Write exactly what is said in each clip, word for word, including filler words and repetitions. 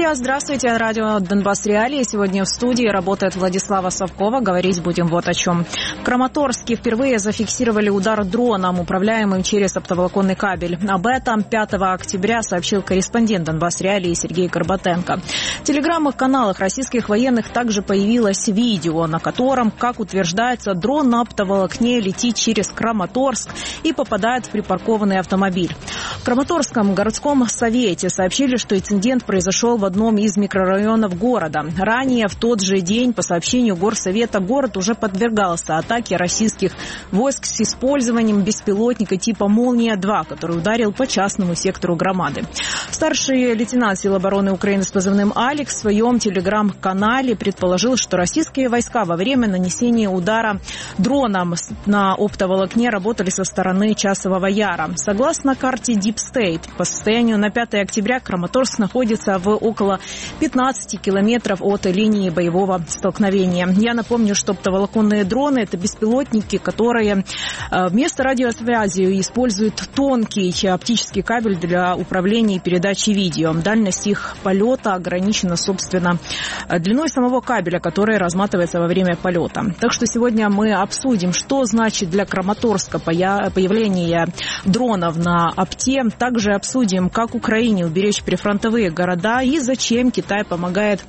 Друзья, здравствуйте. Радио «Донбасс Реалии». Сегодня в студии работает Владислава Совкова. Говорить будем вот о чем. В Краматорске впервые зафиксировали удар дроном, управляемым через оптоволоконный кабель. Об этом пятого октября сообщил корреспондент «Донбасс Реалии» Сергей Горбатенко. В телеграм-каналах российских военных также появилось видео, на котором, как утверждается, дрон на оптоволокне летит через Краматорск и попадает в припаркованный автомобиль. В Краматорском городском совете сообщили, что инцидент произошел в одном из микрорайонов города. Ранее, в тот же день, по сообщению горсовета, город уже подвергался атаке российских войск с использованием беспилотника типа «Молния-два», который ударил по частному сектору громады. Старший лейтенант сил обороны Украины с позывным «Алекс» в своем телеграм-канале предположил, что российские войска во время нанесения удара дроном на оптоволокне работали со стороны Часового Яра. Согласно карте Deep State, по состоянию на пятое октября Краматорск находится в около пятнадцати километров от линии боевого столкновения. Я напомню, что оптоволоконные дроны – это беспилотники, которые вместо радиосвязи используют тонкий оптический кабель для управления и передачи видео. Дальность их полета ограничена, собственно, длиной самого кабеля, который разматывается во время полета. Так что сегодня мы обсудим, что значит для Краматорска появление дронов на опте. Также обсудим, как Украине уберечь прифронтовые города и зачем Китай помогает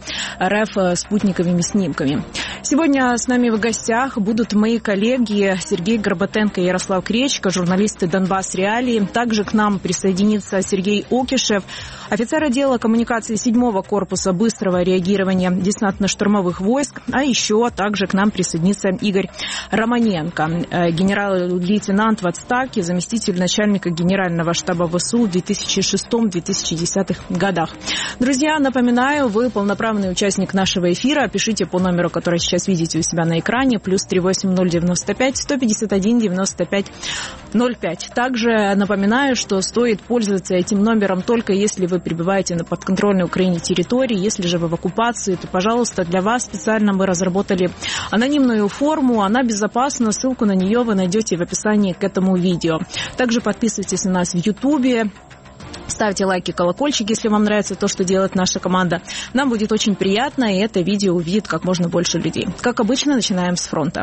РФ спутниковыми снимками. Сегодня с нами в гостях будут мои коллеги Сергей Горбатенко и Ярослав Кречко, журналисты «Донбасс Реалии». Также к нам присоединится Сергей Окишев, офицер отдела коммуникации седьмого корпуса быстрого реагирования десантно-штурмовых войск. А еще также к нам присоединится Игорь Романенко, генерал-лейтенант в отставке, заместитель начальника генерального штаба ВСУ в две тысячи шестом — две тысячи десятых годах. Друзья, напоминаю, вы полноправный участник нашего эфира. Пишите по номеру, который сейчас видите у себя на экране, плюс три восемь ноль девяносто пять сто пятьдесят один девяносто пять ноль пять. Также напоминаю, что стоит пользоваться этим номером только если вы пребываете на подконтрольной Украине территории. Если же вы в оккупации, то, пожалуйста, для вас специально мы разработали анонимную форму. Она безопасна. Ссылку на нее вы найдете в описании к этому видео. Также подписывайтесь на нас в Ютубе. Ставьте лайки, колокольчик, если вам нравится то, что делает наша команда. Нам будет очень приятно, и это видео увидит как можно больше людей. Как обычно, начинаем с фронта.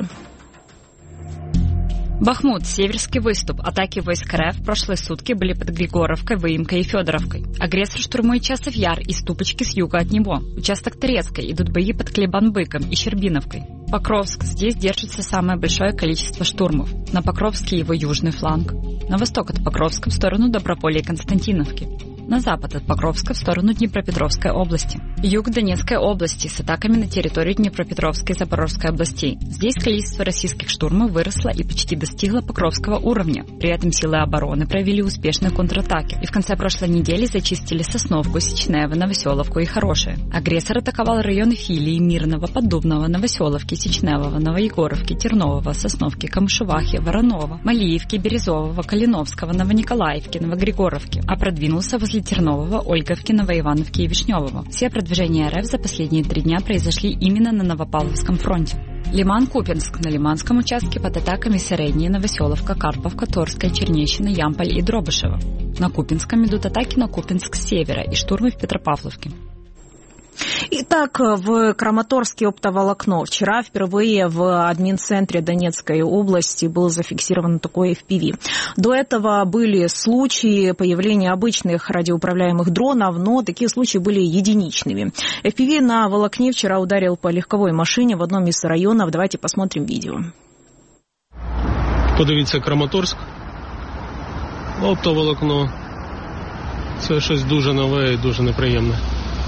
Бахмут, Северский выступ. Атаки войск РФ в прошлые сутки были под Григоровкой, Выемкой и Федоровкой. Агрессор штурмует Часов Яр и Ступочки с юга от него. Участок Торецкой, идут бои под Клебанбыком и Щербиновкой. Покровск. Здесь держится самое большое количество штурмов. На Покровске его южный фланг. На восток от Покровска в сторону Доброполя и Константиновки. На запад от Покровска в сторону Днепропетровской области. Юг Донецкой области с атаками на территорию Днепропетровской и Запорожской областей. Здесь количество российских штурмов выросло и почти достигло Покровского уровня. При этом силы обороны провели успешные контратаки и в конце прошлой недели зачистили Сосновку, Сечнево, Новоселовку и Хорошее. Агрессор атаковал районы Филии, Мирного, Поддубного, Новоселовки, Сечневого, Новоегоровки, Тернового, Сосновки, Камышевахи, Воронова, Малиевки, Березового, Калиновского, Новониколаевки, Новогригоровки, а продвинулся возле Тернового, Ольговки, Новоивановки и Вишневого. Все продвижения РФ за последние три дня произошли именно на Новопавловском фронте. Лиман-Купинск. На Лиманском участке под атаками Средняя, Новоселовка, Карповка, Торская, Чернещина, Ямполь и Дробышево. На Купинском идут атаки на Купинск с севера и штурмы в Петропавловке. Итак, в Краматорске оптоволокно. Вчера впервые в админцентре Донецкой области был зафиксирован такой эф пи ви. До этого были случаи появления обычных радиоуправляемых дронов, но такие случаи были единичными. эф пи ви на волокне вчера ударил по легковой машине в одном из районов. Давайте посмотрим видео. Подивіться, Краматорск. Оптоволокно. Це щось дуже нове і дуже неприємне.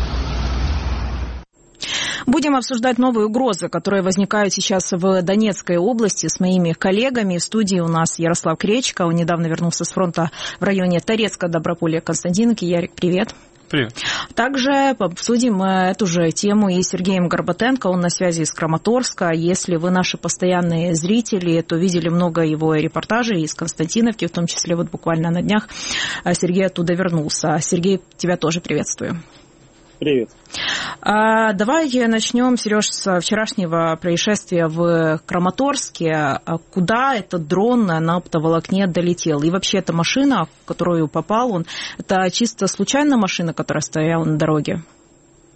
Будем обсуждать новые угрозы, которые возникают сейчас в Донецкой области с моими коллегами. В студии у нас Ярослав Кречко. Он недавно вернулся с фронта в районе Торецка, Доброполя, Константиновки. Ярик, привет. Привет. Также обсудим эту же тему и с Сергеем Горбатенко. Он на связи из Краматорска. Если вы наши постоянные зрители, то видели много его репортажей из Константиновки, в том числе вот буквально на днях Сергей оттуда вернулся. Сергей, тебя тоже приветствую. Привет. А, давай начнем, Сереж, с вчерашнего происшествия в Краматорске. Куда этот дрон на оптоволокне долетел? И вообще эта машина, в которую попал он, это чисто случайная машина, которая стояла на дороге?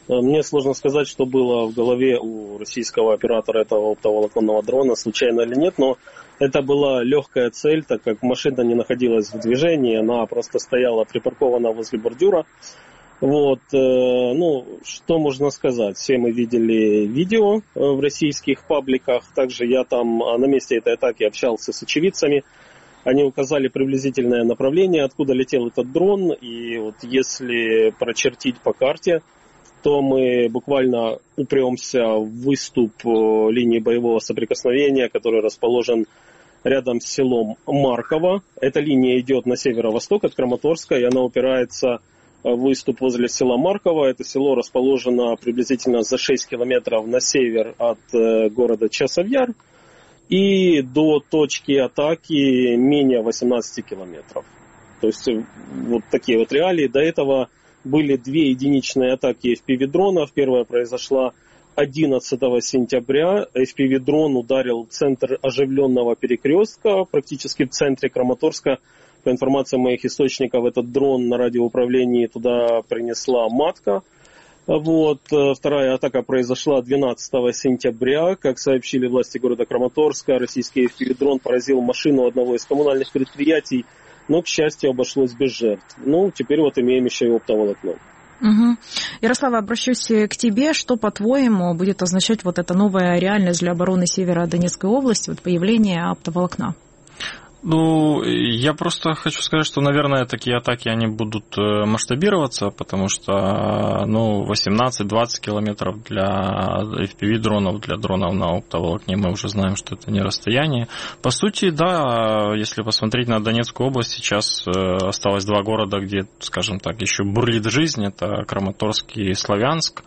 Мне сложно сказать, что было в голове у российского оператора этого оптоволоконного дрона, случайно или нет, но это была легкая цель, так как машина не находилась в движении, она просто стояла припаркована возле бордюра. Вот, ну, что можно сказать? Все мы видели видео в российских пабликах, также я там на месте этой атаки общался с очевидцами. Они указали приблизительное направление, откуда летел этот дрон, и вот если прочертить по карте, то мы буквально упремся в выступ линии боевого соприкосновения, который расположен рядом с селом Марково. Эта линия идет на северо-восток от Краматорска, и она упирается в выступ возле села Марково. Это село расположено приблизительно за шесть километров на север от города Часов-Яр. И до точки атаки менее восемнадцати километров. То есть вот такие вот реалии. До этого были две единичные атаки эф пи ви-дронов. Первая произошла одиннадцатого сентября. эф пи ви-дрон ударил в центр оживленного перекрестка, практически в центре Краматорска. По информации моих источников, этот дрон на радиоуправлении туда принесла матка. Вот. Вторая атака произошла двенадцатого сентября. Как сообщили власти города Краматорска, российский эф пи ви-дрон поразил машину одного из коммунальных предприятий, но, к счастью, обошлось без жертв. Ну, теперь вот имеем еще и оптоволокно. Угу. Ярослав, обращусь к тебе. Что, по-твоему, будет означать вот эта новая реальность для обороны севера Донецкой области, вот появление оптоволокна? Ну, я просто хочу сказать, что, наверное, такие атаки, они будут масштабироваться, потому что, ну, восемнадцать-двадцать километров для эф пи ви-дронов, для дронов на оптоволокне, мы уже знаем, что это не расстояние. По сути, да, если посмотреть на Донецкую область, сейчас осталось два города, где, скажем так, еще бурлит жизнь, это Краматорск и Славянск.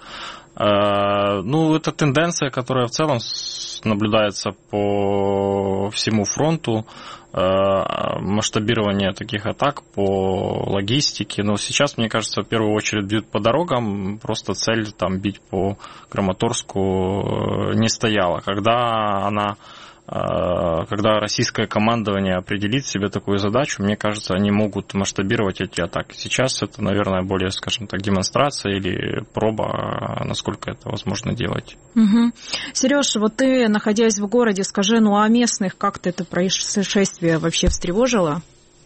Ну, это тенденция, которая в целом наблюдается по всему фронту, масштабирование таких атак по логистике. Но сейчас, мне кажется, в первую очередь бьют по дорогам, просто цель там бить по Краматорску не стояла. Когда она Когда российское командование определит себе такую задачу, мне кажется, они могут масштабировать эти атаки. Сейчас это, наверное, более, скажем так, демонстрация или проба, насколько это возможно делать. Угу. Сереж, вот ты, находясь в городе, скажи, ну а местных как-то это происшествие вообще встревожило?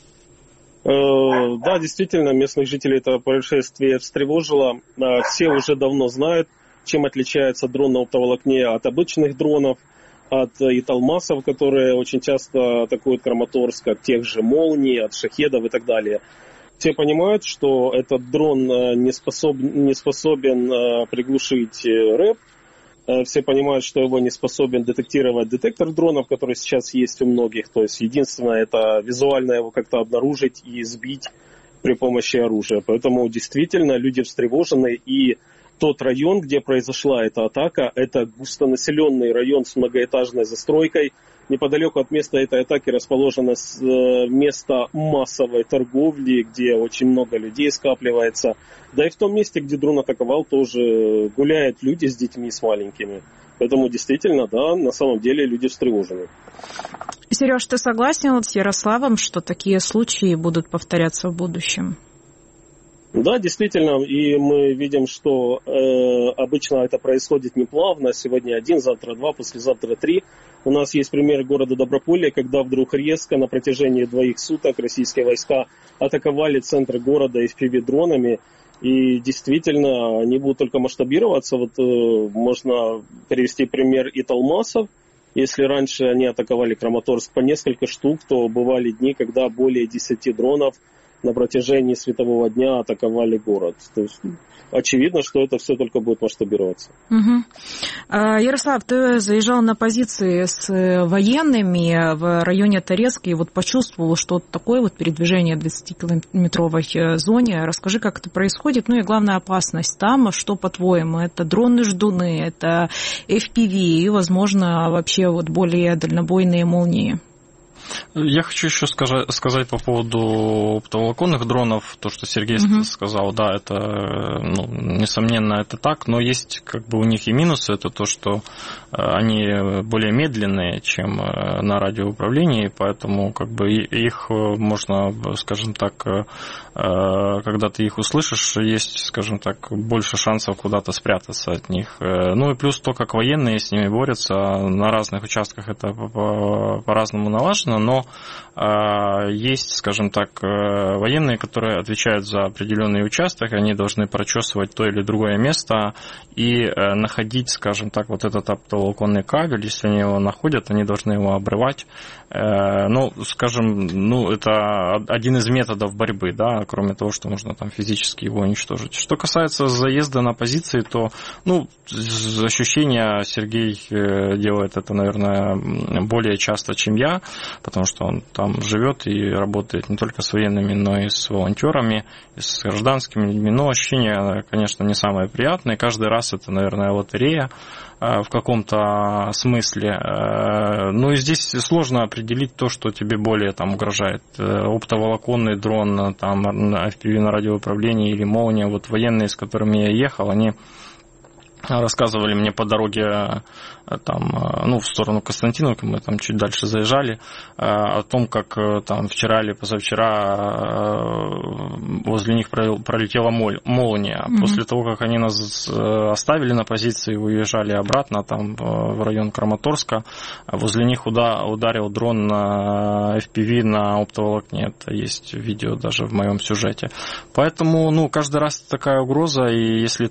Да, действительно, местных жителей это происшествие встревожило. Все уже давно знают, чем отличается дрон на оптоволокне от обычных дронов, от италмасов, которые очень часто атакуют Краматорск, от тех же молний, от шахедов и так далее. Все понимают, что этот дрон не способен, не способен приглушить рэп. Все понимают, что его не способен детектировать детектор дронов, который сейчас есть у многих. То есть единственное, это визуально его как-то обнаружить и сбить при помощи оружия. Поэтому действительно люди встревожены, и тот район, где произошла эта атака, это густонаселенный район с многоэтажной застройкой. Неподалеку от места этой атаки расположено место массовой торговли, где очень много людей скапливается. Да и в том месте, где дрон атаковал, тоже гуляют люди с детьми, с маленькими. Поэтому действительно, да, на самом деле люди встревожены. Сереж, ты согласен вот с Ярославом, что такие случаи будут повторяться в будущем? Да, действительно, и мы видим, что э, обычно это происходит не плавно. Сегодня один, завтра два, послезавтра три. У нас есть пример города Доброполье, когда вдруг резко на протяжении двоих суток российские войска атаковали центр города эф пи ви-дронами. И действительно, они будут только масштабироваться. Вот э, можно привести пример италмасов. Если раньше они атаковали Краматорск по несколько штук, то бывали дни, когда более десяти дронов на протяжении светового дня атаковали город. То есть очевидно, что это все только будет масштабироваться. Угу. Ярослав, ты заезжал на позиции с военными в районе Торецка и вот почувствовал, что такое вот передвижение в двадцатикилометровой зоне. Расскажи, как это происходит, ну и главная опасность там, что, по-твоему, это дроны-ждуны, это эф пи ви и, возможно, вообще вот более дальнобойные молнии? Я хочу еще сказать, сказать по поводу оптоволоконных дронов, то, что Сергей uh-huh. сказал, да, это, ну, несомненно, это так, но есть как бы у них и минусы, это то, что они более медленные, чем на радиоуправлении, поэтому как бы их можно, скажем так, когда ты их услышишь, есть, скажем так, больше шансов куда-то спрятаться от них. Ну и плюс то, как военные с ними борются, на разных участках это по-разному налажено, но есть, скажем так, военные, которые отвечают за определенный участок, они должны прочесывать то или другое место и находить, скажем так, вот этот оптоволоконный кабель, если они его находят, они должны его обрывать. Ну, скажем, ну, это один из методов борьбы, да, кроме того, что можно там физически его уничтожить. Что касается заезда на позиции, то, ну, ощущения Сергей делает это, наверное, более часто, чем я, потому что он там живет и работает не только с военными, но и с волонтерами, и с гражданскими людьми. Но ощущения, конечно, не самые приятные. Каждый раз это, наверное, лотерея в каком-то смысле. Ну и здесь сложно определить то, что тебе более там угрожает. Оптоволоконный дрон, там, эф пи ви на радиоуправлении или молния. Вот военные, с которыми я ехал, они рассказывали мне по дороге там, ну, в сторону Константиновки, мы там чуть дальше заезжали, о том, как там вчера или позавчера возле них пролетела молния. Mm-hmm. После того, как они нас оставили на позиции, уезжали обратно там в район Краматорска, возле них ударил дрон на эф пи ви на оптоволокне. Это есть видео даже в моем сюжете. Поэтому, ну, каждый раз такая угроза, и если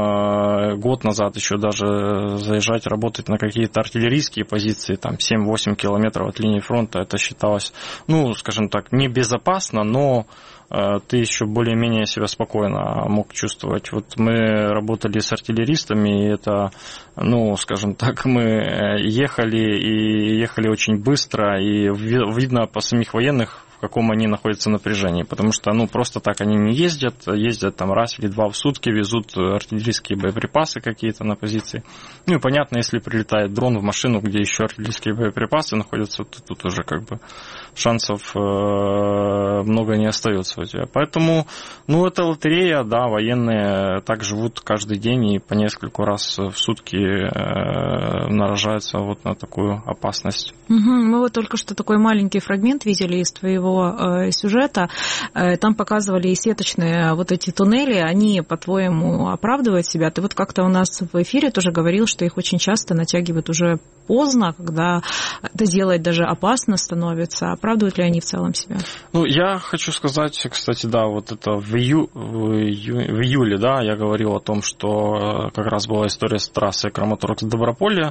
там год назад еще даже заезжать, работать на какие-то артиллерийские позиции, там семь-восемь километров от линии фронта, это считалось, ну, скажем так, небезопасно, но э, ты еще более-менее себя спокойно мог чувствовать. Вот мы работали с артиллеристами, и это, ну, скажем так, мы ехали, и ехали очень быстро, и видно по самих военных, в каком они находятся напряжении, потому что, ну, просто так они не ездят, ездят там раз или два в сутки, везут артиллерийские боеприпасы какие-то на позиции. Ну и понятно, если прилетает дрон в машину, где еще артиллерийские боеприпасы находятся, то тут уже как бы шансов э, много не остается у тебя. Поэтому, ну, это лотерея, да, военные так живут каждый день и по нескольку раз в сутки э, наражаются вот на такую опасность. Угу. Мы вот только что такой маленький фрагмент видели из твоего сюжета, там показывали и сеточные вот эти туннели, они, по-твоему, оправдывают себя? Ты вот как-то у нас в эфире тоже говорил, что их очень часто натягивают уже поздно, когда это делать даже опасно становится. Оправдывают ли они в целом себя? Ну, я хочу сказать, кстати, да, вот это в, ию... в, ию... в июле, да, я говорил о том, что как раз была история с трассой Краматорск-Доброполье,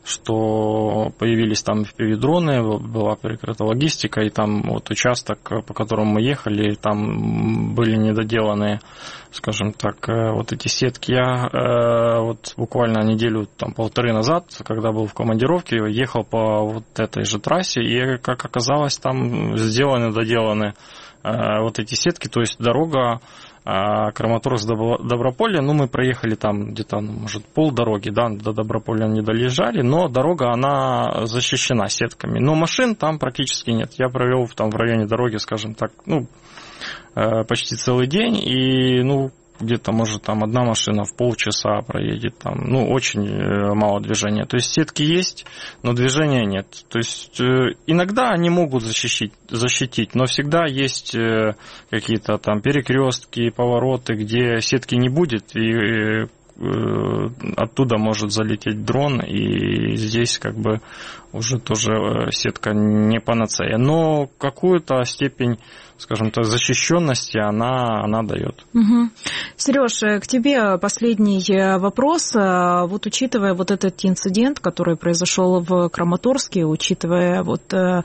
что появились там эф пи ви-дроны, была перекрыта логистика, и там вот участок, по которому мы ехали, там были недоделаны, скажем так, вот эти сетки. Я э, вот буквально неделю, там, полторы назад, когда был в командировке, ехал по вот этой же трассе, и, как оказалось, там сделаны, доделаны э, вот эти сетки, то есть дорога Краматорск-Доброполье, ну, мы проехали там где-то, ну, может, полдороги, да, до Доброполя не доезжали, но дорога, она защищена сетками. Но машин там практически нет. Я провел там в районе дороги, скажем так, ну, почти целый день, и, ну, где-то, может, там одна машина в полчаса проедет, там, ну, очень мало движения. То есть сетки есть, но движения нет. То есть иногда они могут защитить, защитить, но всегда есть какие-то там перекрестки, повороты, где сетки не будет, и оттуда может залететь дрон, и здесь как бы уже тоже сетка не панацея. Но какую-то степень, скажем так, защищенности она, она дает. Угу. Сереж, к тебе последний вопрос. Вот учитывая вот этот инцидент, который произошел в Краматорске, учитывая вот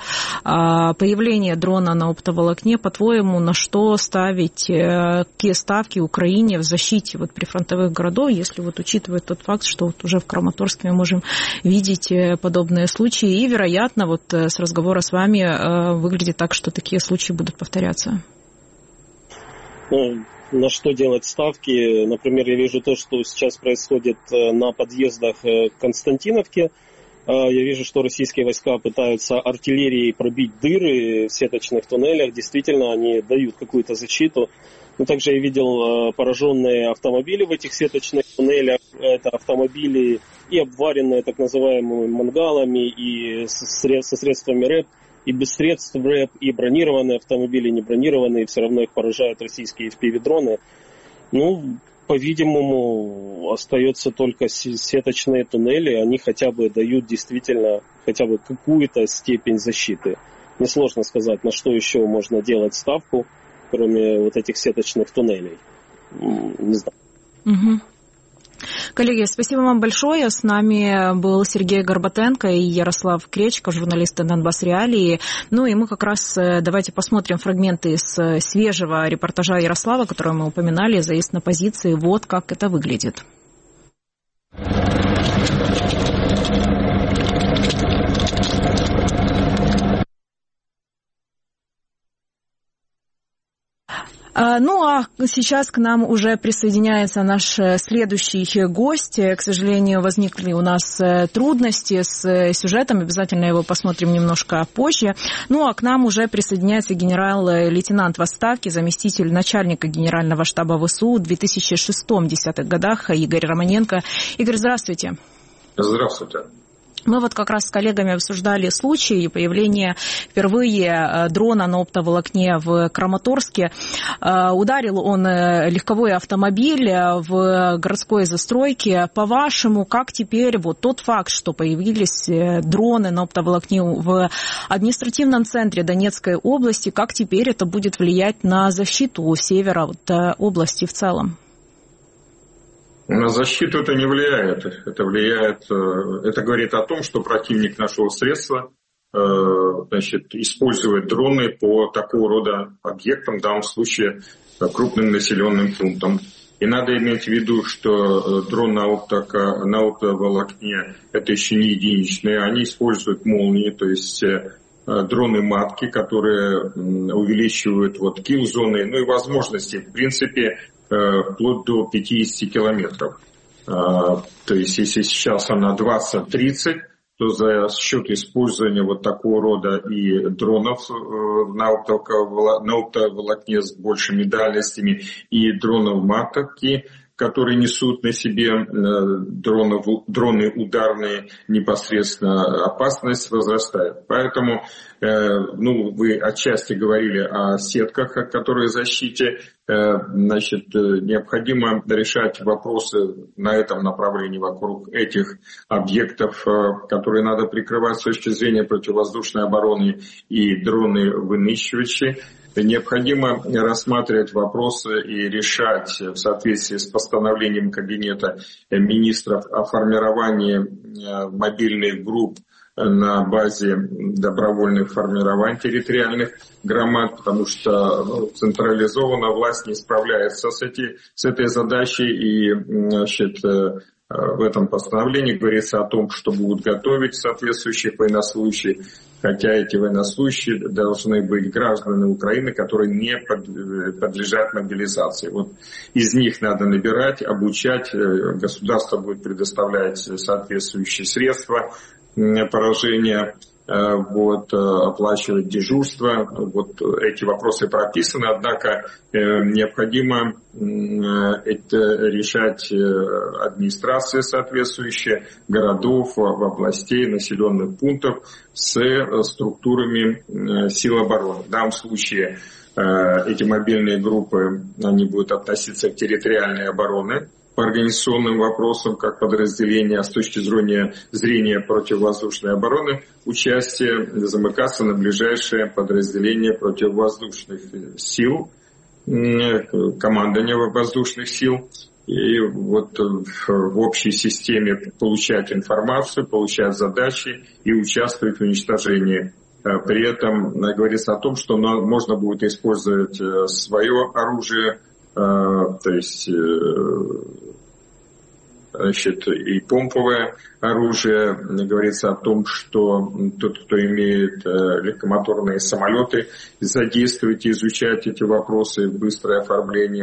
появление дрона на оптоволокне, по-твоему, на что ставить, какие ставки Украине в защите вот прифронтовых городов, если вот учитывать тот факт, что вот уже в Краматорске мы можем видеть подобные случаи, и, вероятно, вот с разговора с вами выглядит так, что такие случаи будут повторяться? Ну, на что делать ставки? Например, я вижу то, что сейчас происходит на подъездах к Константиновке. Я вижу, что российские войска пытаются артиллерией пробить дыры в сеточных туннелях. Действительно, они дают какую-то защиту. Но также я видел пораженные автомобили в этих сеточных туннелях. Это автомобили и обваренные так называемыми мангалами, и со средствами РЭП, и без средств РЭП, и бронированные автомобили, и не бронированные. Все равно их поражают российские эф пи ви-дроны. Ну, по-видимому, остается только сеточные туннели. Они хотя бы дают действительно хотя бы какую-то степень защиты. Несложно сказать, на что еще можно делать ставку, кроме вот этих сеточных туннелей. Не знаю. Угу. Коллеги, спасибо вам большое. С нами был Сергей Горбатенко и Ярослав Кречко, журналисты Донбасс Реалии. Ну и мы как раз давайте посмотрим фрагменты из свежего репортажа Ярослава, который мы упоминали, заезд на позиции. Вот как это выглядит. Ну, а сейчас к нам уже присоединяется наш следующий гость. К сожалению, возникли у нас трудности с сюжетом. Обязательно его посмотрим немножко позже. Ну, а к нам уже присоединяется генерал-лейтенант в отставке, заместитель начальника Генерального штаба ВСУ в две тысячи шестом-две тысячи десятых годах Игорь Романенко. Игорь, здравствуйте. Здравствуйте. Мы вот как раз с коллегами обсуждали случай появления впервые дрона на оптоволокне в Краматорске. Ударил он легковой автомобиль в городской застройке. По-вашему, как теперь вот тот факт, что появились дроны на оптоволокне в административном центре Донецкой области, как теперь это будет влиять на защиту севера вот, области в целом? На защиту это не влияет. Это влияет, это говорит о том, что противник нашего средства, значит, использует дроны по такого рода объектам, в данном случае крупным населенным пунктам. И надо иметь в виду, что дрон на, оптока, на оптоволокне это еще не единичные, они используют молнии, то есть дроны-матки, которые увеличивают вот килл-зоны, ну и возможности, в принципе, вплоть до пятидесяти километров. То есть, если сейчас она двадцать-тридцать, то за счет использования вот такого рода и дронов на оптоволокне с большими дальностями, и дронов матки, которые несут на себе дроны, дроны ударные, непосредственно опасность возрастает. Поэтому, ну, вы отчасти говорили о сетках, о которой защите. Значит, необходимо решать вопросы на этом направлении вокруг этих объектов, которые надо прикрывать с точки зрения противовоздушной обороны, и дроны-вынищивачи. Необходимо рассматривать вопросы и решать в соответствии с постановлением Кабинета министров о формировании мобильных групп на базе добровольных формирований территориальных громад, потому что ну, централизованно власть не справляется с, эти, с этой задачей, и значит, в этом постановлении говорится о том, что будут готовить соответствующих военнослужащих, хотя эти военнослужащие должны быть гражданами Украины, которые не подлежат мобилизации. Вот из них надо набирать, обучать, государство будет предоставлять соответствующие средства поражения, вот, оплачивать дежурство. Вот эти вопросы прописаны, однако необходимо это решать администрации соответствующие городов, областей, населенных пунктов с структурами сил обороны. В данном случае эти мобильные группы, они будут относиться к территориальной обороне по организационным вопросам, как подразделения, а с точки зрения, зрения противовоздушной обороны участие замыкаться на ближайшее подразделение противовоздушных сил, командование воздушных сил, и вот в общей системе получать информацию, получать задачи и участвовать в уничтожении. При этом говорится о том, что можно будет использовать свое оружие, то есть, значит, и помповое оружие. Говорится о том, что тот, кто имеет легкомоторные самолеты, задействовать и изучать эти вопросы, быстрое оформление,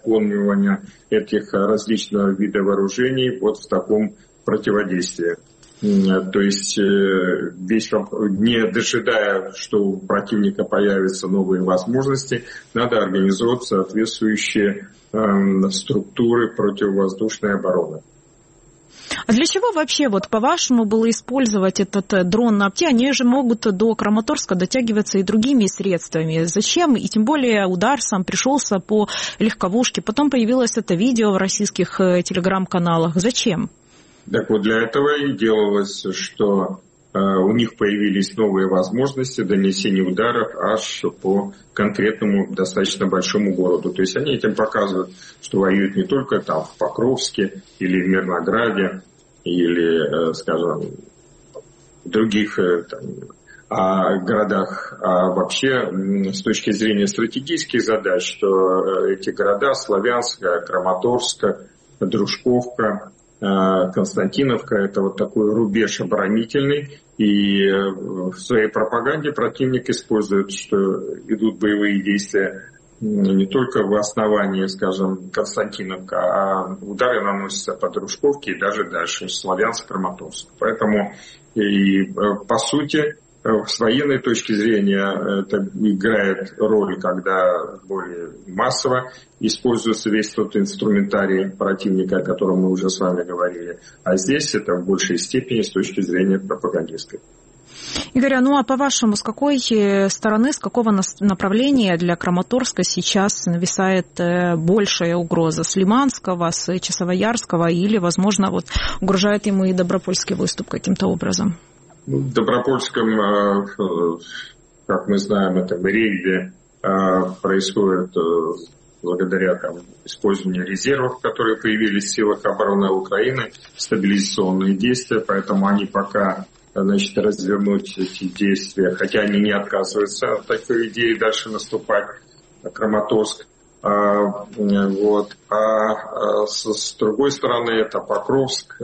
узаконивание этих различных видов вооружений вот в таком противодействии. То есть весь, не дожидая, что у противника появятся новые возможности, надо организовать соответствующие структуры противовоздушной обороны. А для чего вообще, вот по-вашему, было использовать этот дрон на Апте? Они же могут до Краматорска дотягиваться и другими средствами. Зачем? И тем более удар сам пришелся по легковушке. Потом появилось это видео в российских телеграм-каналах. Зачем? Так вот, для этого и делалось, что э, у них появились новые возможности донесения ударов аж по конкретному достаточно большому городу. То есть они этим показывают, что воюют не только там в Покровске или в Мирнограде, или, э, скажем, в других э, там, а, городах, а вообще с точки зрения стратегических задач, что эти города Славянск, Краматорск, Дружковка, Константиновка — это вот такой рубеж оборонительный, и в своей пропаганде противник использует, что идут боевые действия не только в основании, скажем, Константиновка, а удары наносятся по Дружковке и даже дальше, Славянск, Краматорск. Поэтому и по сути с военной точки зрения это играет роль, когда более массово используется весь тот инструментарий противника, о котором мы уже с вами говорили. А здесь это в большей степени с точки зрения пропагандистской. Игорь, ну а по-вашему, с какой стороны, с какого направления для Краматорска сейчас нависает большая угроза? С Лиманского, с Часовоярского или, возможно, вот угрожает ему и Добропольский выступ каким-то образом? В Добропольском, как мы знаем, это в рейде происходит благодаря там, использованию резервов, которые появились в силах обороны Украины, стабилизационные действия, поэтому они пока, значит, развернуть эти действия, хотя они не отказываются от такой идеи дальше наступать на Краматорск. А, вот. а с, с другой стороны, это Покровск.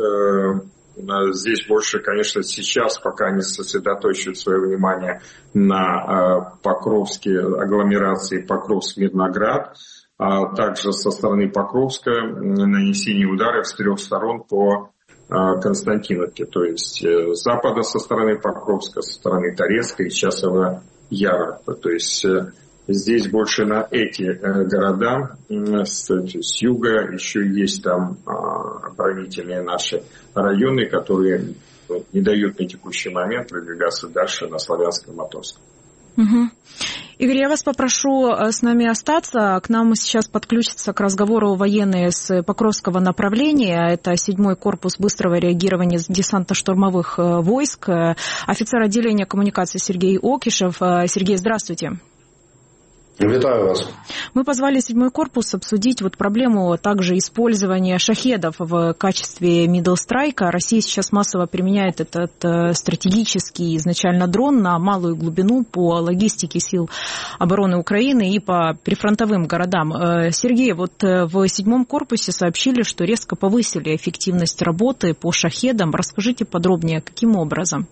Здесь больше, конечно, сейчас, пока они сосредоточивают свое внимание на Покровске, агломерации Покровск-Мирноград, а также со стороны Покровска нанесение ударов с трех сторон по Константиновке, то есть с запада со стороны Покровска, со стороны Торецка и Часового Яра. То есть здесь больше на эти города, с, с юга еще есть там оборонительные наши районы, которые не дают на текущий момент продвигаться дальше на Славянск-Краматорск. Угу. Игорь, я вас попрошу с нами остаться. К нам сейчас подключатся к разговору военные с Покровского направления. Это седьмой корпус быстрого реагирования десантно-штурмовых войск. Офицер отделения коммуникации Сергей Окишев. Сергей, здравствуйте. Витаю вас. Мы позвали седьмой корпус обсудить вот проблему также использования шахедов в качестве middle strike. Россия сейчас массово применяет этот стратегический изначально дрон на малую глубину по логистике сил обороны Украины и по прифронтовым городам. Сергей, вот в седьмом корпусе сообщили, что резко повысили эффективность работы по шахедам. Расскажите подробнее, каким образом?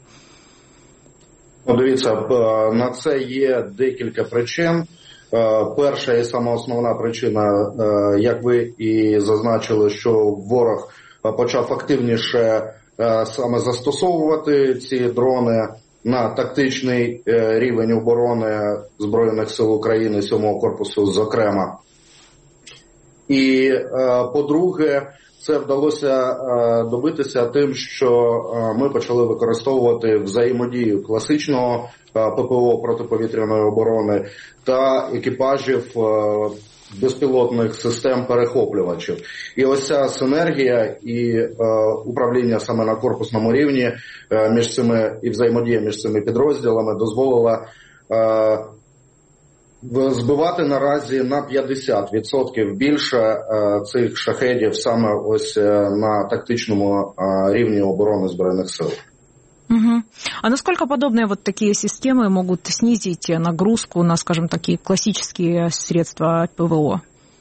Ну, дивіться, на це є декілька причин. Перша і сама основна причина, як ви і зазначили, що ворог почав активніше саме застосовувати ці дрони на тактичний рівень оборони Збройних сил України, сьомого корпусу зокрема. І, по-друге, це вдалося добитися тим, що ми почали використовувати взаємодію класичного ППО протиповітряної оборони та екіпажів безпілотних систем перехоплювачів. І ось ця синергія і управління саме на корпусному рівні між цими і взаємодія між цими підрозділами дозволила збивати наразі на п'ятдесят відсотків більше е, цих шахедів саме ось е, на тактичному е, рівні обороны Збройных сил. Угу. А насколько подобные вот такие системы могут снизить нагрузку на, скажем, такие классические средства ПВО?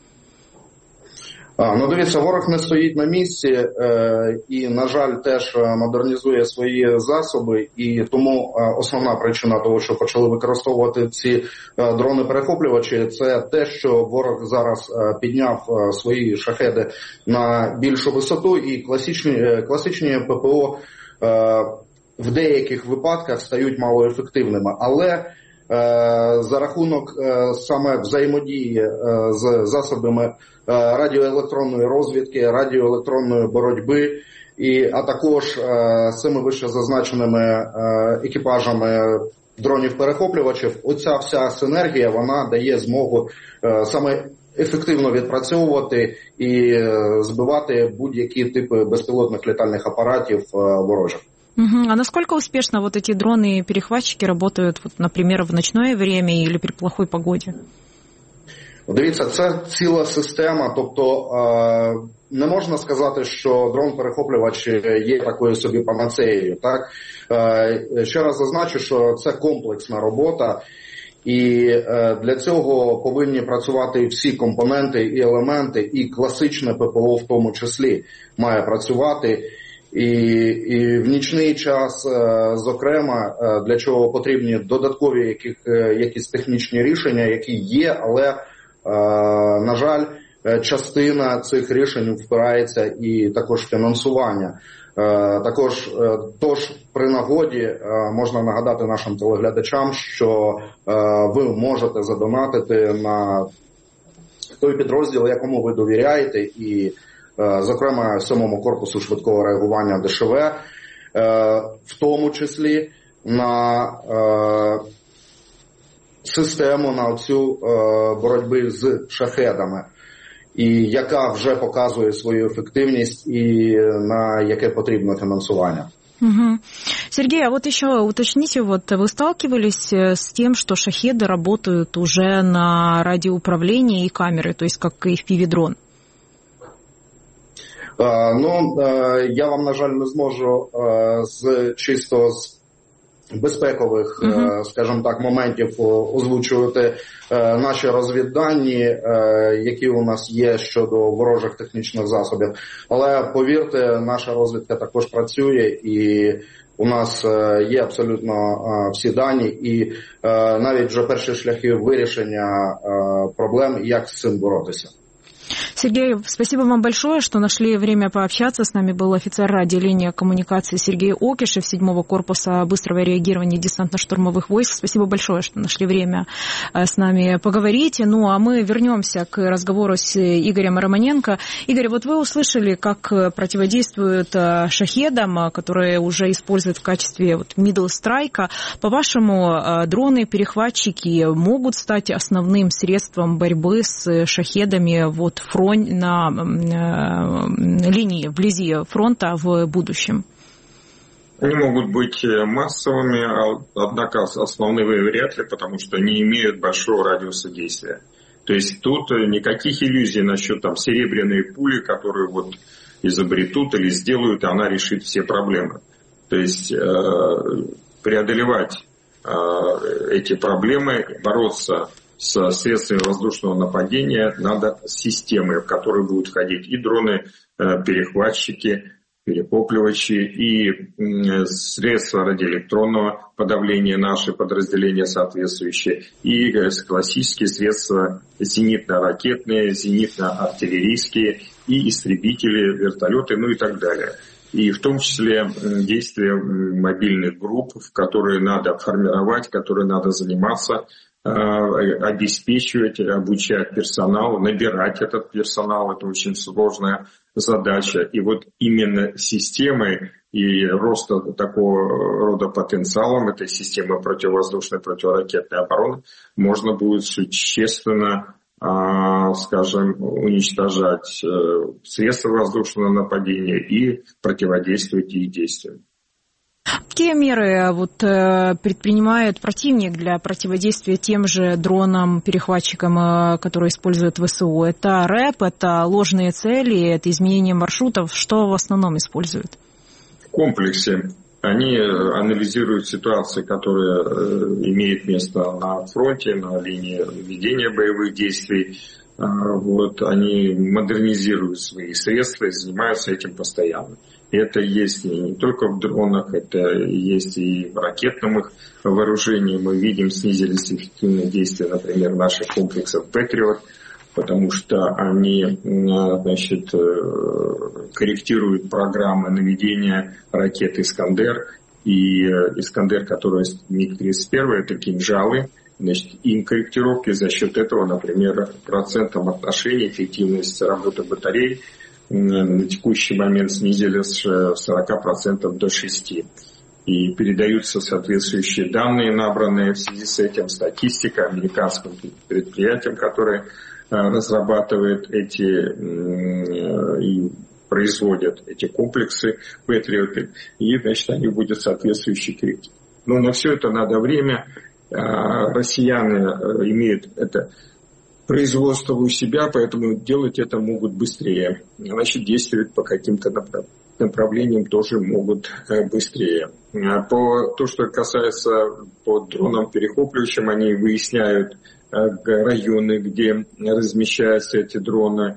А, ну, дивіться, ворог не стоїть на місці е, і, на жаль, теж модернізує свої засоби, і тому е, основна причина того, що почали використовувати ці е, дрони-перехоплювачі, це те, що ворог зараз е, підняв е, свої шахеди на більшу висоту, і класичні, е, класичні ППО в деяких випадках стають малоефективними. Але за рахунок саме взаємодії з засобами радіоелектронної розвідки, радіоелектронної боротьби, і, а також з цими вище зазначеними екіпажами дронів-перехоплювачів, оця вся синергія, вона дає змогу саме ефективно відпрацьовувати і збивати будь-які типи безпілотних літальних апаратів ворожих. Угу. А насколько успешно вот эти дроны-перехватчики работают, вот, например, в ночное время или при плохой погоде? Дивіться, це ціла система, тобто не можна сказати, що дрон-перехоплювач є такою собі панацеєю. Так? Ще раз зазначу, що це комплексна робота, і для цього повинні працювати всі компоненти і елементи, і класичне ППО в тому числі має працювати. І, і в нічний час, зокрема, для чого потрібні додаткові яких, якісь технічні рішення, які є, але, на жаль, частина цих рішень впирається і також фінансування. Також, тож при нагоді можна нагадати нашим телеглядачам, що ви можете задонатити на той підрозділ, якому ви довіряєте, і зокрема сьомому корпусу швидкого реагування Д Ш В, в тому числі на систему, на цю боротьбу з шахедами, і яка вже показує свою ефективність і на яке потрібно фінансування. Угу. Сергей, а вот еще уточните, вот вы сталкивались с тем, что шахеды работают уже на радиоуправлении и камеры, то есть как эф пі ви-дрон? Ну, я вам, на жаль, не зможу з чисто з безпекових, uh-huh. скажімо так, моментів озвучувати наші розвіддані, які у нас є щодо ворожих технічних засобів. Але, повірте, наша розвідка також працює, і у нас є абсолютно всі дані, і навіть вже перші шляхи вирішення проблем, як з цим боротися. Сергей, спасибо вам большое, что нашли время пообщаться. С нами был офицер радиолинии коммуникации Сергей Окишев, седьмого корпуса быстрого реагирования десантно-штурмовых войск. Спасибо большое, что нашли время с нами поговорить. Ну, а мы вернемся к разговору с Игорем Романенко. Игорь, вот вы услышали, как противодействуют шахедам, которые уже используют в качестве вот, middle strike. По-вашему, дроны-перехватчики могут стать основным средством борьбы с шахедами вот, фронт, на э, линии вблизи фронта в будущем? Они могут быть массовыми, однако основными вряд ли, потому что не имеют большого радиуса действия. То есть тут никаких иллюзий насчет там серебряной пули, которую вот изобретут или сделают, и она решит все проблемы. То есть э, преодолевать э, эти проблемы, бороться с средствами воздушного нападения надо системы, в которые будут входить и дроны-перехватчики, перехватчики, и средства радиоэлектронного подавления, наши подразделения соответствующие, и классические средства зенитно-ракетные, зенитно-артиллерийские, и истребители, вертолеты, ну и так далее. И в том числе действия мобильных групп, в которые надо формировать, которые надо заниматься, обеспечивать, обучать персонал, набирать этот персонал. Это очень сложная задача. И вот именно системой и роста такого рода потенциалом этой системы противовоздушной, противоракетной обороны можно будет существенно, скажем, уничтожать средства воздушного нападения и противодействовать их действиям. Какие меры вот, предпринимает противник для противодействия тем же дронам-перехватчикам, которые используют вэ эс у? Это рэп, это ложные цели, это изменение маршрутов. Что в основном используют? В комплексе они анализируют ситуации, которые имеют место на фронте, на линии ведения боевых действий. Вот, они модернизируют свои средства и занимаются этим постоянно. И это есть не только в дронах, это есть и в ракетном их вооружении. Мы видим, снизились эффективные действия, например, наших комплексов Патриот. потому что они, значит, корректируют программы наведения ракет «Искандер». И «Искандер», который МиГ тридцать один, это кинжалы. Значит, им корректировки за счет этого, например, процентом отношений эффективность работы батарей на текущий момент снизили с сорока процентов до шести процентов. И передаются соответствующие данные, набранные в связи с этим, статистика американским предприятиям, которые разрабатывают эти и производят эти комплексы Патриоты, и, значит, они будут соответствующие корректировки. Но на все это надо время. Россияне имеют это производство у себя, поэтому делать это могут быстрее. Значит, действовать по каким-то направлениям тоже могут быстрее. По то, что касается по дронам перехопливающим, они выясняют районы, где размещаются эти дроны,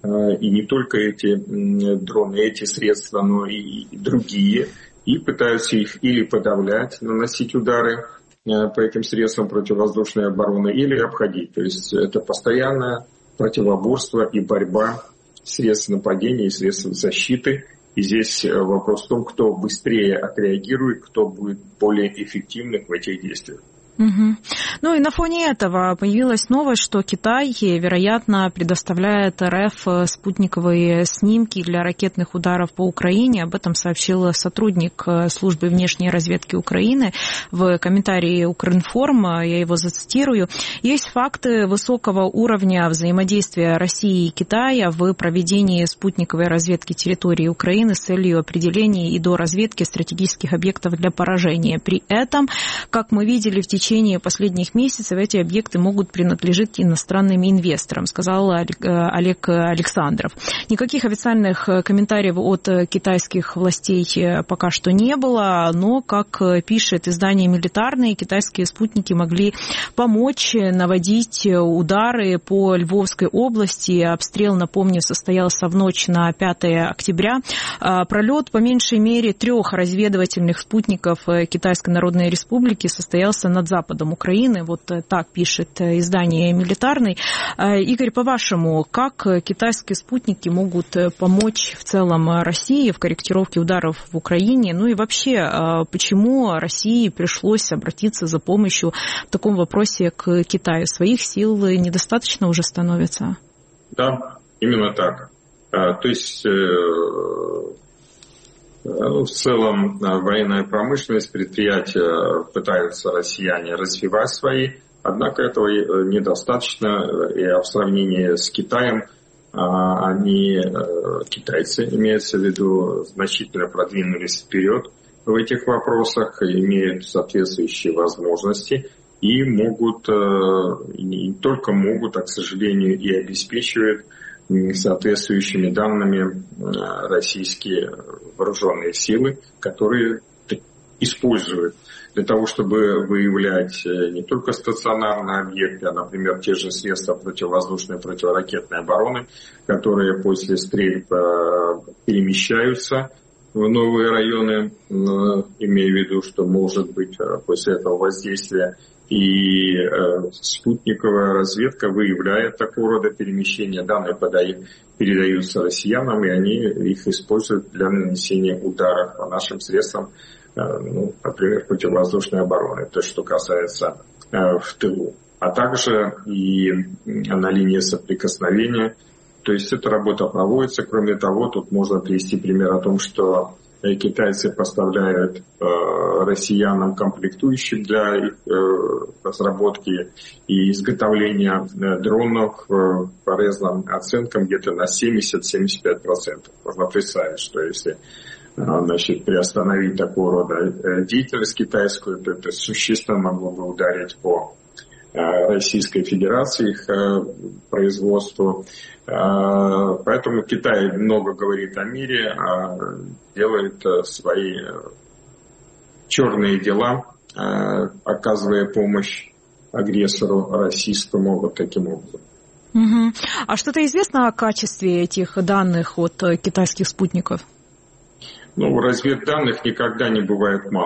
и не только эти дроны, эти средства, но и другие, и пытаются их или подавлять, наносить удары по этим средствам противовоздушной обороны, или обходить. То есть это постоянное противоборство и борьба средств нападения и средств защиты. И здесь вопрос в том, кто быстрее отреагирует, кто будет более эффективным в этих действиях. Угу. Ну и на фоне этого появилась новость, что Китай, вероятно, предоставляет РФ спутниковые снимки для ракетных ударов по Украине. Об этом сообщил сотрудник службы внешней разведки Украины в комментарии Укринформ. Я его зацитирую. Есть факты высокого уровня взаимодействия России и Китая в проведении спутниковой разведки территории Украины с целью определения и доразведки стратегических объектов для поражения. При этом, как мы видели в течение В течение последних месяцев эти объекты могут принадлежать иностранным инвесторам, сказал Олег Александров. Никаких официальных комментариев от китайских властей пока что не было, но, как пишет издание «Милитарные», китайские спутники могли помочь наводить удары по Львовской области. Обстрел, напомню, состоялся в ночь на пятое октября. Пролет по меньшей мере трех разведывательных спутников Китайской Народной Республики состоялся над западом Украины. Вот так пишет издание «Милитарный». Игорь, по-вашему, как китайские спутники могут помочь в целом России в корректировке ударов в Украине? Ну и вообще, почему России пришлось обратиться за помощью в таком вопросе к Китаю? Своих сил недостаточно уже становится? Да, именно так. То есть в целом военная промышленность, предприятия пытаются россияне развивать свои, однако этого недостаточно, и в сравнении с Китаем они, китайцы, имеется в виду, значительно продвинулись вперед в этих вопросах, имеют соответствующие возможности и могут, и не только могут, а, к сожалению, и обеспечивают соответствующими данными российские вооруженные силы, которые используют для того, чтобы выявлять не только стационарные объекты, а, например, те же средства противовоздушной, противоракетной обороны, которые после стрельб перемещаются в новые районы, имея в виду, что может быть после этого воздействия. И э, спутниковая разведка выявляет такого рода перемещения. Данные подают, передаются россиянам, и они их используют для нанесения ударов по нашим средствам, э, ну, например, противовоздушной обороны. То, что касается э, в тылу. А также и на линии соприкосновения. То есть эта работа проводится. Кроме того, тут можно привести пример о том, что китайцы поставляют э, россиянам комплектующие для их э, разработки и изготовления э, дронов э, по разным оценкам где-то на семьдесят-семьдесят пять процентов. Можно представить, что если э, значит, приостановить такого рода деятельность китайскую, то это существенно могло бы ударить по Российской Федерации, их производству. Поэтому Китай много говорит о мире, а делает свои черные дела, оказывая помощь агрессору российскому вот таким образом. Угу. А что-то известно о качестве этих данных от китайских спутников? Ну, разведданных никогда не бывает мало.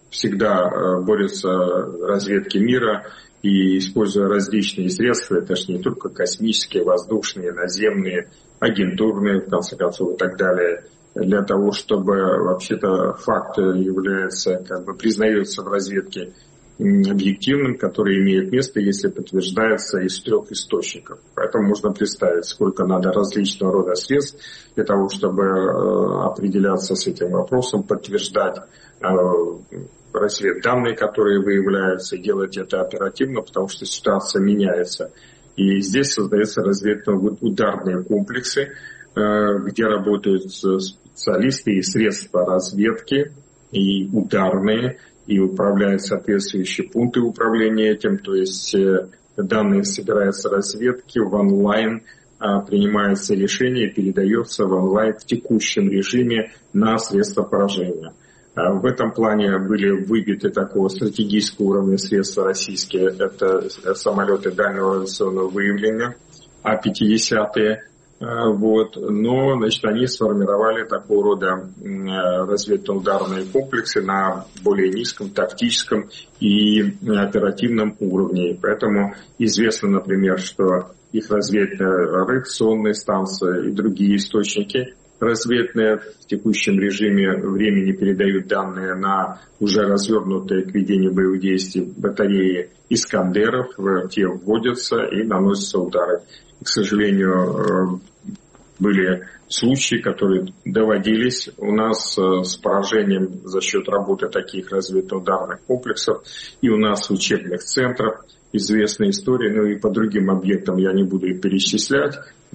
всегда борются разведки мира и используя различные средства, это же не только космические, воздушные, наземные, агентурные, в конце концов, и так далее, для того, чтобы вообще-то факт является, как бы признается в разведке объективным, который имеет место, если подтверждается из трех источников. Поэтому можно представить, сколько надо различного рода средств для того, чтобы определяться с этим вопросом, подтверждать разведданные, которые выявляются, и делать это оперативно, потому что ситуация меняется. И здесь создаются разведывательно-ударные комплексы, где работают специалисты и средства разведки, и ударные, и управляют соответствующие пункты управления этим, то есть данные собираются разведки в онлайн, принимается решение и передается в онлайн в текущем режиме на средства поражения. В этом плане были выбиты такого стратегического уровня средства российские, это самолеты дальнего авиационного выявления А пятьдесят. Вот. Но, значит, они сформировали такого рода разведывательно-ударные комплексы на более низком тактическом и оперативном уровне. Поэтому известно, например, что их разведывательно-радиационные станции и другие источники разведные в текущем режиме времени передают данные на уже развернутые к ведению боевых действий батареи «Искандеров», те вводятся и наносятся удары. К сожалению, были случаи, которые доводились у нас с поражением за счет работы таких разведывательно-ударных комплексов, и у нас в учебных центрах известная история, ну и по другим объектам я не буду их перечислять,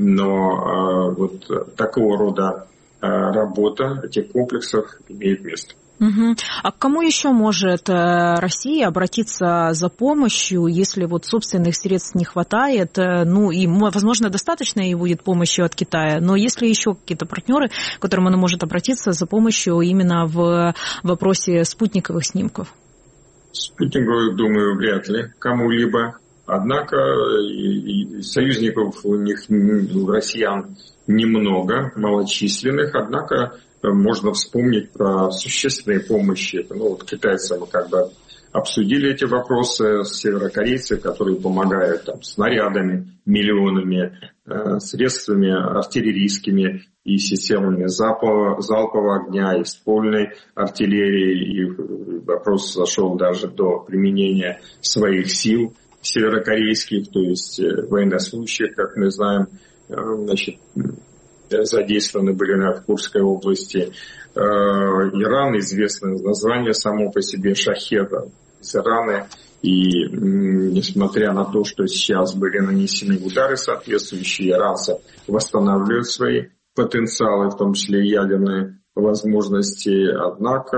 но э, вот такого рода э, работа этих комплексов имеет место. Угу. А к кому еще может Россия обратиться за помощью, если вот собственных средств не хватает? Ну и, возможно, достаточно и будет помощи от Китая, но есть ли еще какие-то партнеры, к которым она может обратиться за помощью именно в вопросе спутниковых снимков? Спутниковых, думаю, вряд ли кому-либо. Однако и, и союзников у них, у россиян, немного, малочисленных, однако можно вспомнить про существенные помощи. Ну, вот китайцы мы как бы обсудили эти вопросы, северокорейцы, которые помогают там, снарядами, миллионами, э, средствами артиллерийскими и системами залпового, залпового огня, и ствольной артиллерии. И вопрос зашел даже до применения своих сил северокорейских, то есть военнослужащих, как мы знаем, э, значит, задействованы были в Курской области. Иран, известное название само по себе «Шахеда» из Ирана. И несмотря на то, что сейчас были нанесены удары соответствующие, иранцы восстанавливают свои потенциалы, в том числе ядерные возможности, однако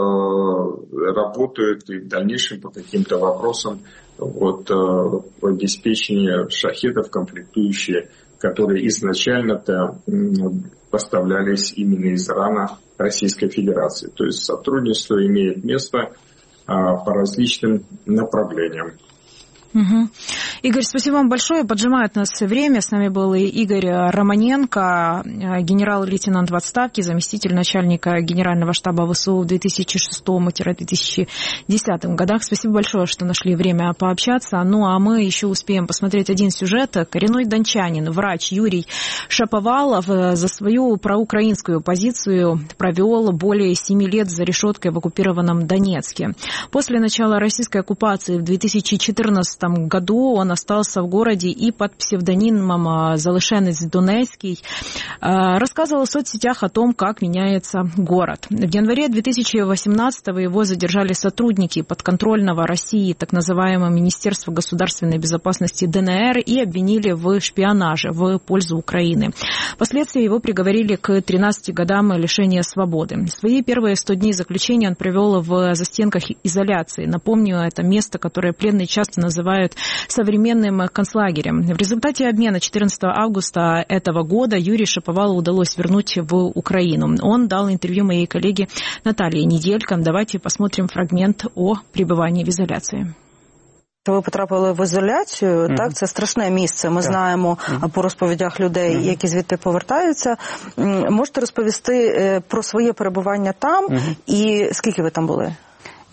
работают и в дальнейшем по каким-то вопросам вот, в обеспечении «Шахедов», комплектующие, которые изначально-то поставлялись именно из Ирана Российской Федерации. То есть сотрудничество имеет место а, по различным направлениям. Угу. Игорь, спасибо вам большое. Поджимает нас время. С нами был и Игорь Романенко, генерал-лейтенант в отставке, заместитель начальника Генерального штаба ВСУ в две тысячи шестом — две тысячи десятом годах. Спасибо большое, что нашли время пообщаться. Ну, а мы еще успеем посмотреть один сюжет. Коренной дончанин, врач Юрий Шаповалов за свою проукраинскую позицию провел более семи лет за решеткой в оккупированном Донецке. После начала российской оккупации в две тысячи четырнадцатом году он остался в городе и под псевдонимом Залышенец Донецкий рассказывал в соцсетях о том, как меняется город. В январе две тысячи восемнадцатого его задержали сотрудники подконтрольного России так называемого Министерства государственной безопасности ДНР и обвинили в шпионаже в пользу Украины. Впоследствии его приговорили к тринадцати годам лишения свободы. Свои первые сто дней заключения он провел в застенках изоляции. Напомню, это место, которое пленные часто называют современным концлагерем. В результате обмена четырнадцатого августа этого года Юрию Шаповалову удалось вернуть в Украину. Он дал интервью моей коллеге Наталье Неделько. Давайте посмотрим фрагмент о пребывании в изоляції. Ви потрапили в ізоляцію, mm-hmm. так? Це страшне місце. Ми yeah. знаємо mm-hmm. по розповідях людей, mm-hmm. які звідти повертаються. Можете розповісти про своє перебування там mm-hmm. і скільки ви там були?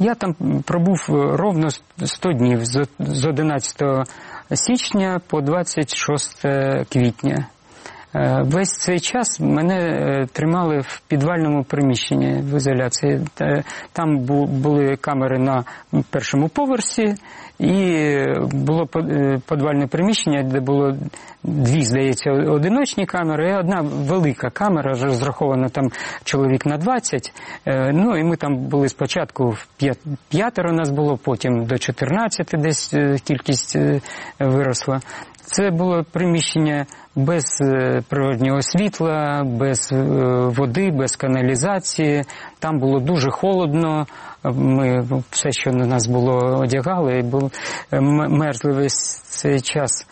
Я там пробув ровно сто днів, з одинадцятого січня по двадцять шосте квітня. Весь цей час мене тримали в підвальному приміщенні в ізоляції. Там були камери на першому поверсі, і було підвальне приміщення, де було дві, здається, одиночні камери, і одна велика камера, розрахована там чоловік на двадцять. Ну, і ми там були спочатку, п'ятеро нас було, потім до чотирнадцяти десь кількість виросла. Це було приміщення без природнього світла, без води, без каналізації. Там було дуже холодно. Ми все, що на нас було, одягали, і мерзли весь цей час.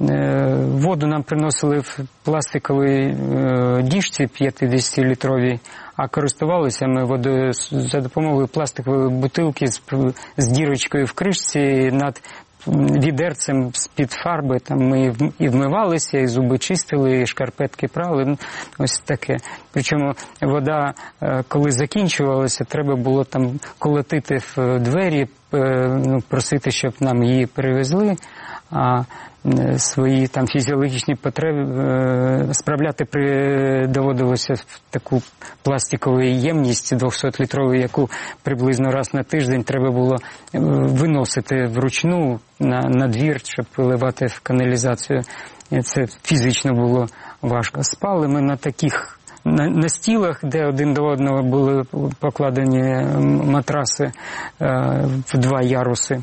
Воду нам приносили в пластиковій діжці п'ятдесятилітровій, а користувалися ми водою за допомогою пластикової бутилки з, з дірочкою в кришці над відерцем з-під фарби. Там ми і вмивалися, і зуби чистили, і шкарпетки прали. Ну, ось таке. Причому вода, коли закінчувалася, треба було там колотити в двері, ну, просити, щоб нам її привезли. А свої там фізіологічні потреби справляти при... доводилося в таку пластикову ємність двохсотлітрову, яку приблизно раз на тиждень треба було виносити вручну на, на двір, щоб виливати в каналізацію. І це фізично було важко. Спали ми на таких на, на стілах, де один до одного були покладені матраси е, в два яруси.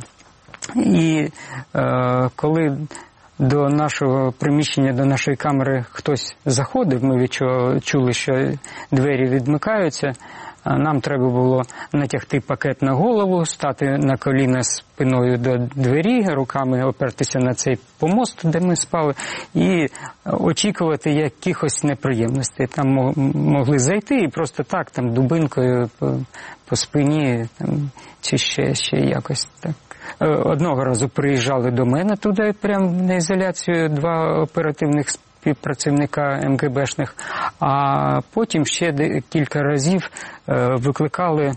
І е, коли до нашого приміщення, до нашої камери хтось заходив, ми відчули, що двері відмикаються, нам треба було натягти пакет на голову, стати на коліна спиною до двері, руками опертися на цей помост, де ми спали, і очікувати якихось неприємностей. Там могли зайти і просто так, там дубинкою по, по спині, там, чи ще, ще якось так. Одного разу приїжджали до мене туди, прямо на ізоляцію, два оперативних співпрацівника ем ге бешних, а потім ще кілька разів викликали,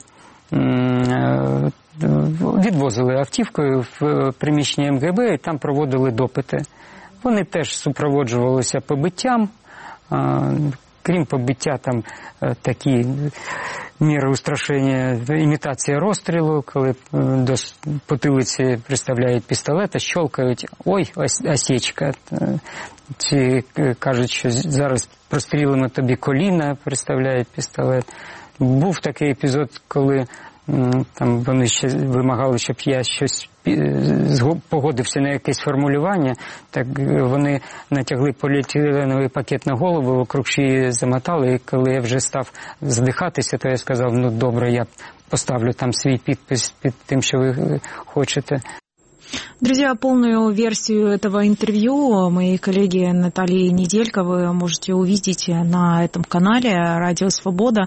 відвозили автівкою в приміщення ем ге бе і там проводили допити. Вони теж супроводжувалися побиттям. Крім побиття, там такі міри устрашення, імітація розстрілу, коли до потилиці приставляють пістолет, щелкають, ой, осечка. Чи кажуть, що зараз прострілимо тобі коліна, приставляють пістолет. Був такий епізод, коли там вони ще вимагали, щоб я щось погодився на якесь формулювання, так вони натягли поліетиленовий пакет на голову, вокруг шиї замотали, і коли я вже став задихатися, то я сказав, ну добре, я поставлю там свій підпис під тим, що ви хочете. Друзья, полную версию этого интервью моей коллеги Натальи Неделько вы можете увидеть на этом канале «Радио Свобода».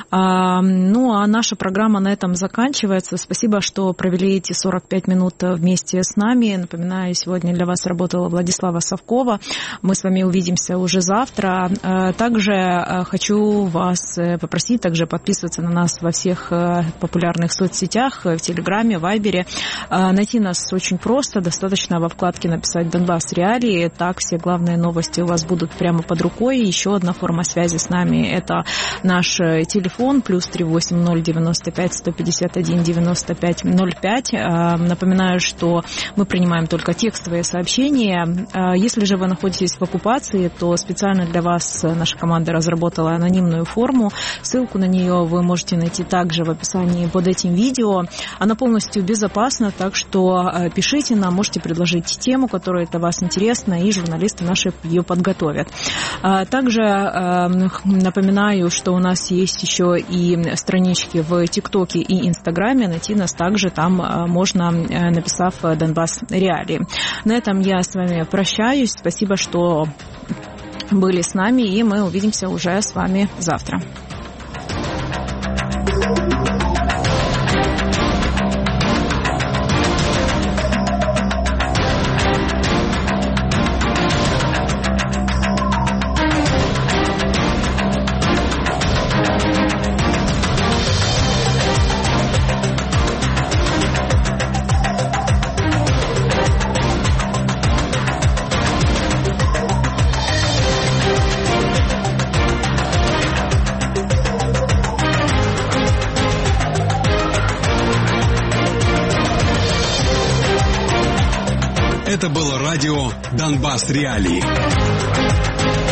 Ну, а наша программа на этом заканчивается. Спасибо, что провели эти сорок пять минут вместе с нами. Напоминаю, сегодня для вас работала Владислава Совкова. Мы с вами увидимся уже завтра. Также хочу вас попросить также подписываться на нас во всех популярных соцсетях, в Телеграме, Вайбере. Найти нас очень просто. Достаточно во вкладке написать «Донбасс Реалии». Так все главные новости у вас будут прямо под рукой. Еще одна форма связи с нами – это наш телефон плюс три восемь ноль девяносто пять сто пятьдесят один девяносто пять ноль пять. Напоминаю, что мы принимаем только текстовые сообщения. Если же вы находитесь в оккупации, то специально для вас наша команда разработала анонимную форму. Ссылку на нее вы можете найти также в описании под этим видео. Она полностью безопасна, так что пишите нам, можете предложить тему, которая для вас интересна, и журналисты наши ее подготовят. Также напоминаю, что у нас есть еще и странички в ТикТоке и Инстаграме. Найти нас также там можно, написав «Донбасс Реалии». На этом я с вами прощаюсь. Спасибо, что были с нами, и мы увидимся уже с вами завтра. Это было радио «Донбасс Реалии».